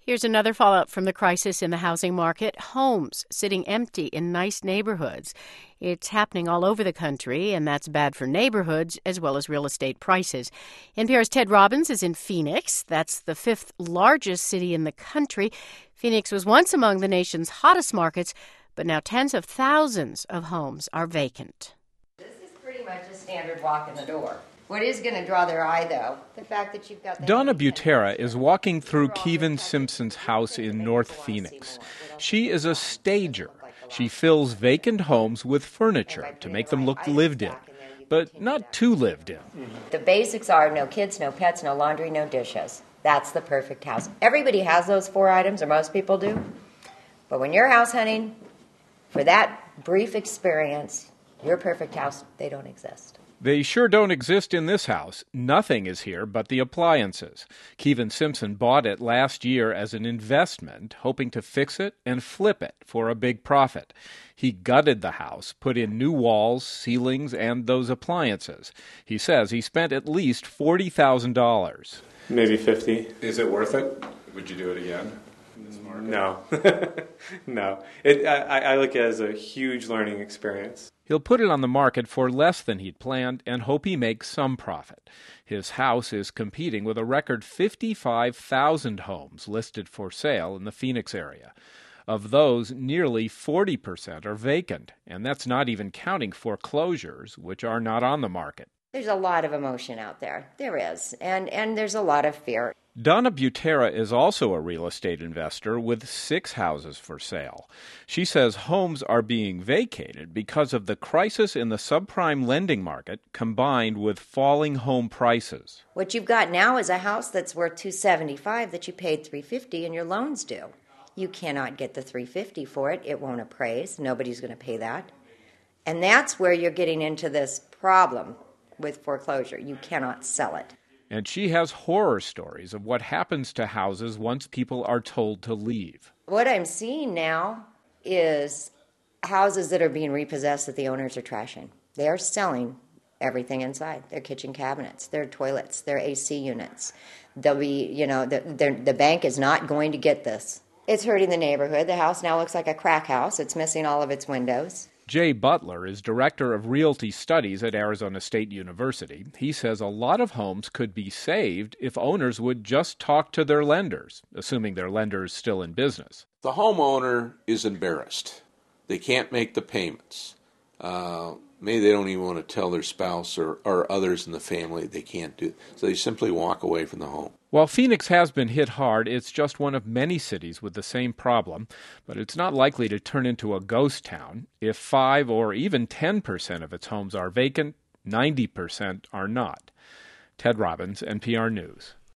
Here's another fallout from the crisis in the housing market. Homes sitting empty in nice neighborhoods. It's happening all over the country, and that's bad for neighborhoods as well as real estate prices. NPR's Ted Robbins is in Phoenix. That's the fifth largest city in the country. Phoenix was once among the nation's hottest markets, but now tens of thousands of homes are vacant. This is pretty much a standard walk in the door. What is going to draw their eye, though, the fact that you've got... Donna Butera is walking through Kevin Simpson's house in North Phoenix. She is a stager. She fills vacant homes with furniture to make them look lived in, but not too lived in. The basics are no kids, no pets, no laundry, no dishes. That's the perfect house. Everybody has those 4 items, or most people do. But when you're house hunting, for that brief experience, your perfect house, they don't exist. They sure don't exist in this house. Nothing is here but the appliances. Kevin Simpson bought it last year as an investment, hoping to fix it and flip it for a big profit. He gutted the house, put in new walls, ceilings, and those appliances. He says he spent at least $40,000. Maybe 50. Is it worth it? Would you do it again? No. No. I look at it as a huge learning experience. He'll put it on the market for less than he'd planned and hope he makes some profit. His house is competing with a record 55,000 homes listed for sale in the Phoenix area. Of those, nearly 40% are vacant, and that's not even counting foreclosures, which are not on the market. There's a lot of emotion out there. There is. And there's a lot of fear. Donna Butera is also a real estate investor with 6 houses for sale. She says homes are being vacated because of the crisis in the subprime lending market combined with falling home prices. What you've got now is a house that's worth $275 that you paid $350 and your loan's due. You cannot get the $350 for it. It won't appraise. Nobody's going to pay that. And that's where you're getting into this problem with foreclosure. You cannot sell it. And she has horror stories of what happens to houses once people are told to leave. What I'm seeing now is houses that are being repossessed that the owners are trashing. They are selling everything inside. Their kitchen cabinets, their toilets, their AC units. They'll be, the bank is not going to get this. It's hurting the neighborhood. The house now looks like a crack house. It's missing all of its windows. Jay Butler is director of realty studies at Arizona State University. He says a lot of homes could be saved if owners would just talk to their lenders, assuming their lender is still in business. The homeowner is embarrassed. They can't make the payments. Maybe they don't even want to tell their spouse or others in the family they can't do it. So they simply walk away from the home. While Phoenix has been hit hard, it's just one of many cities with the same problem, but it's not likely to turn into a ghost town. If 5 or even 10% of its homes are vacant, 90% are not. Ted Robbins, NPR News.